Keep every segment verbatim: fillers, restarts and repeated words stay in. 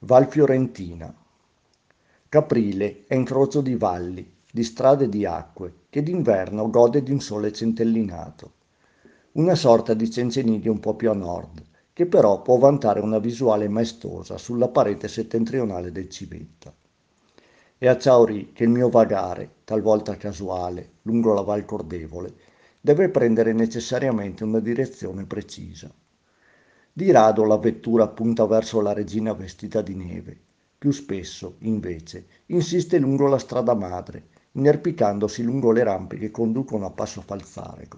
Val Fiorentina. Caprile è incrocio di valli, di strade e di acque, che d'inverno gode di un sole centellinato. Una sorta di Cencenidio un po' più a nord, che però può vantare una visuale maestosa sulla parete settentrionale del Civetta. È a Ciauri che il mio vagare, talvolta casuale, lungo la Val Cordevole, deve prendere necessariamente una direzione precisa. Di rado la vettura punta verso la regina vestita di neve. Più spesso, invece, insiste lungo la strada madre, inerpicandosi lungo le rampe che conducono a Passo Falzarego.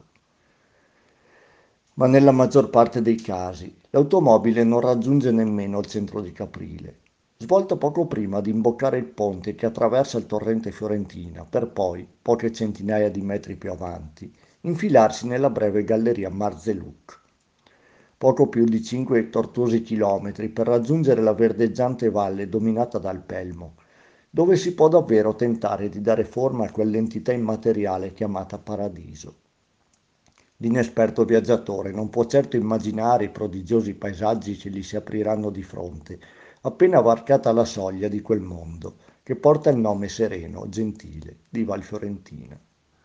Ma nella maggior parte dei casi l'automobile non raggiunge nemmeno il centro di Caprile, svolta poco prima di imboccare il ponte che attraversa il torrente Fiorentina, per poi, poche centinaia di metri più avanti, infilarsi nella breve galleria Marzeluc. Poco più di cinque tortuosi chilometri per raggiungere la verdeggiante valle dominata dal Pelmo, dove si può davvero tentare di dare forma a quell'entità immateriale chiamata paradiso. L'inesperto viaggiatore non può certo immaginare i prodigiosi paesaggi che gli si apriranno di fronte, appena varcata la soglia di quel mondo, che porta il nome sereno, gentile, di Val Fiorentina.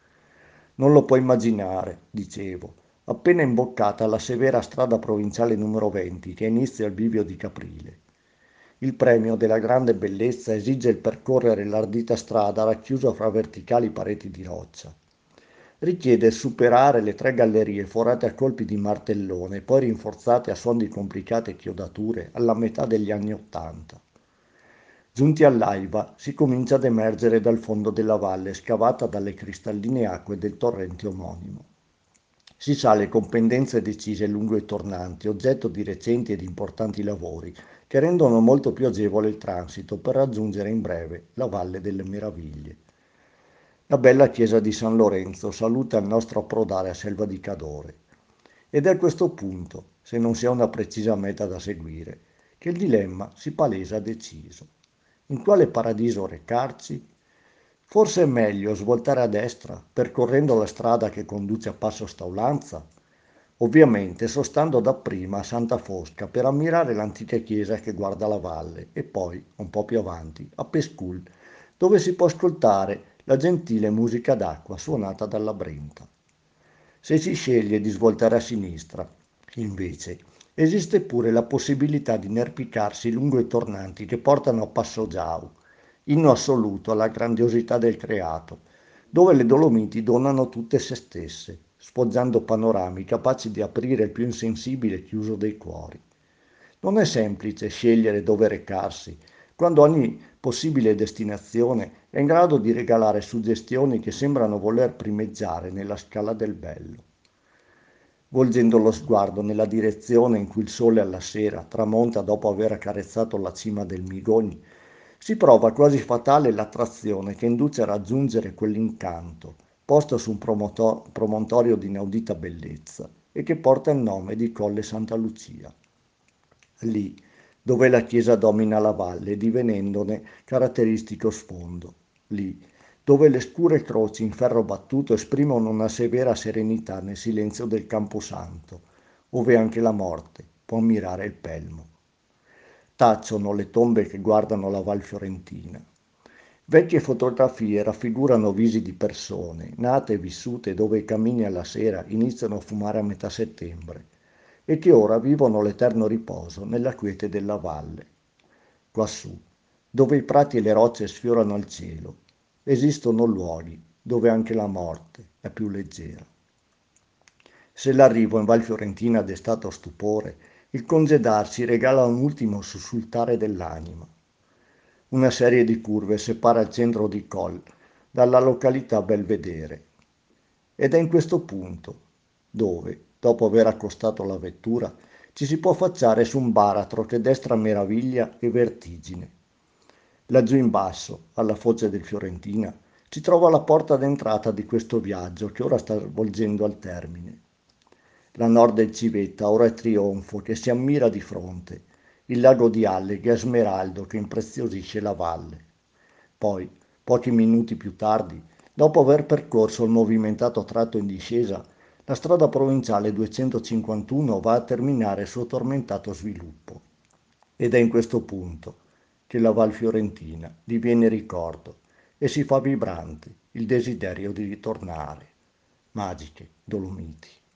Non lo può immaginare, dicevo, appena imboccata la severa strada provinciale numero venti che inizia il bivio di Caprile. Il premio della grande bellezza esige il percorrere l'ardita strada racchiusa fra verticali pareti di roccia. Richiede superare le tre gallerie forate a colpi di martellone, poi rinforzate a suon di complicate chiodature alla metà degli anni Ottanta. Giunti all'alba si comincia ad emergere dal fondo della valle scavata dalle cristalline acque del torrente omonimo. Si sale con pendenze decise lungo i tornanti, oggetto di recenti ed importanti lavori che rendono molto più agevole il transito per raggiungere in breve la Valle delle Meraviglie. La bella chiesa di San Lorenzo saluta il nostro approdare a Selva di Cadore. Ed è a questo punto, se non si ha una precisa meta da seguire, che il dilemma si palesa deciso. In quale paradiso recarci? Forse è meglio svoltare a destra, percorrendo la strada che conduce a Passo Staulanza, ovviamente sostando dapprima a Santa Fosca per ammirare l'antica chiesa che guarda la valle e poi, un po' più avanti, a Pescul, dove si può ascoltare la gentile musica d'acqua suonata dalla Brenta. Se si sceglie di svoltare a sinistra, invece, esiste pure la possibilità di inerpicarsi lungo i tornanti che portano a Passo Giau, inno assoluto alla grandiosità del creato, dove le Dolomiti donano tutte se stesse, sfoggiando panorami capaci di aprire il più insensibile chiuso dei cuori. Non è semplice scegliere dove recarsi, quando ogni possibile destinazione è in grado di regalare suggestioni che sembrano voler primeggiare nella scala del bello. Volgendo lo sguardo nella direzione in cui il sole alla sera tramonta dopo aver accarezzato la cima del Migogni, si prova quasi fatale l'attrazione che induce a raggiungere quell'incanto, posto su un promoto- promontorio di inaudita bellezza e che porta il nome di Colle Santa Lucia. Lì, dove la chiesa domina la valle, divenendone caratteristico sfondo. Lì, dove le scure croci in ferro battuto esprimono una severa serenità nel silenzio del Camposanto, ove anche la morte può ammirare il pelmo. Tacciono le tombe che guardano la Val Fiorentina. Vecchie fotografie raffigurano visi di persone, nate e vissute dove i camini alla sera iniziano a fumare a metà settembre e che ora vivono l'eterno riposo nella quiete della valle. Quassù, dove i prati e le rocce sfiorano il cielo, esistono luoghi dove anche la morte è più leggera. Se l'arrivo in Val Fiorentina ha destato stupore, il congedarsi regala un ultimo sussultare dell'anima. Una serie di curve separa il centro di Col dalla località Belvedere. Ed è in questo punto dove, dopo aver accostato la vettura, ci si può affacciare su un baratro che destra meraviglia e vertigine. Laggiù in basso, alla foce del Fiorentina, si trova la porta d'entrata di questo viaggio che ora sta volgendo al termine. La nord del Civetta ora è trionfo che si ammira di fronte, il lago di Alleghe è smeraldo che impreziosisce la valle. Poi, pochi minuti più tardi, dopo aver percorso il movimentato tratto in discesa, la strada provinciale duecentocinquantuno va a terminare il suo tormentato sviluppo. Ed è in questo punto, che la Val Fiorentina diviene ricordo e si fa vibrante il desiderio di ritornare. Magiche Dolomiti.